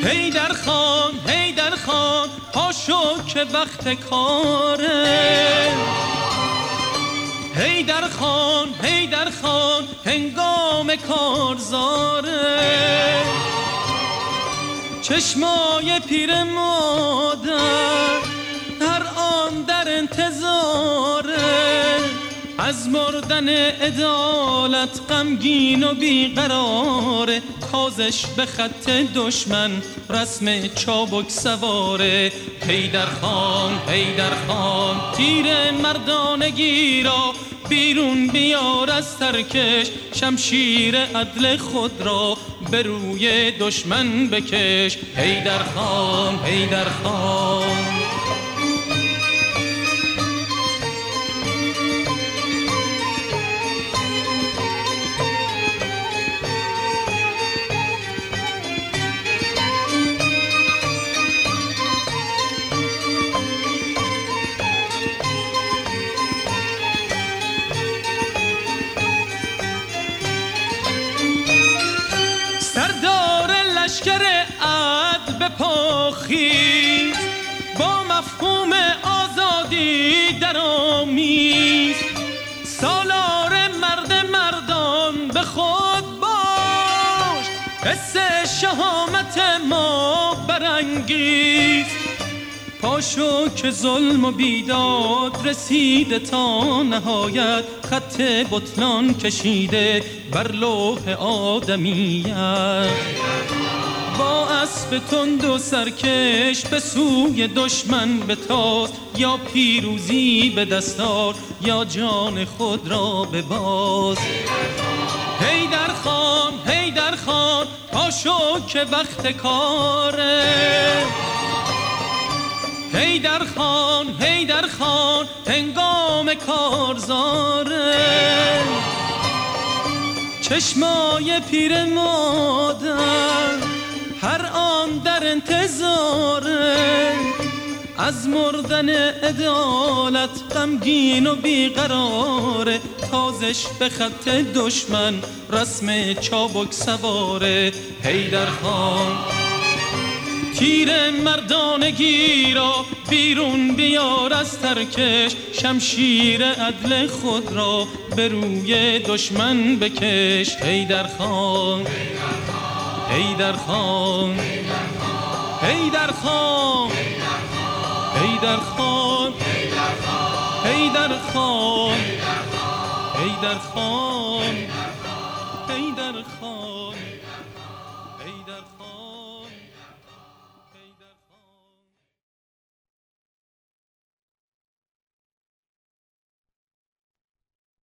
حیدر خان پاشو که وقت کاره. حیدر خان هنگام کارزاره. چشمای پیر مادر هر آن در انتظاره. از مردن عدالت غمگین و بیقراره. تازش به خط دشمن رسم چابک سواره. حیدر خان تیر مردانگی را بیرون بیار از ترکش. شمشیر عدل خود را به روی دشمن بکش. حیدر خان لشکر عدل به پاخیز. با مفهوم آزادی درآمیز. سالار مردان به خود باش. قصه شهامت ما برانگیز. پاشو که ظلم و بیداد رسیده تا نهایت. خط بطلان کشیده بر لوح آدمیت. با اسب تند و سرکش به سوی دشمن بتاز. یا پیروزی به دستار یا جان خود را بباز. حیدر خان پاشو که وقت کاره. حیدر خان هنگام کارزاره. چشمای پیر مادر هر آن در انتظاره. از مردن عدالت غمگین و بیقراره. تازش به خط دشمن رسم چابک سواره. حیدر خان تیر مردانگی را بیرون بیار از ترکش. شمشیر عدل خود را به روی دشمن بکش. حیدر خان حیدر خان حیدر خان حیدر خان حیدر خان حیدر خان حیدر خان.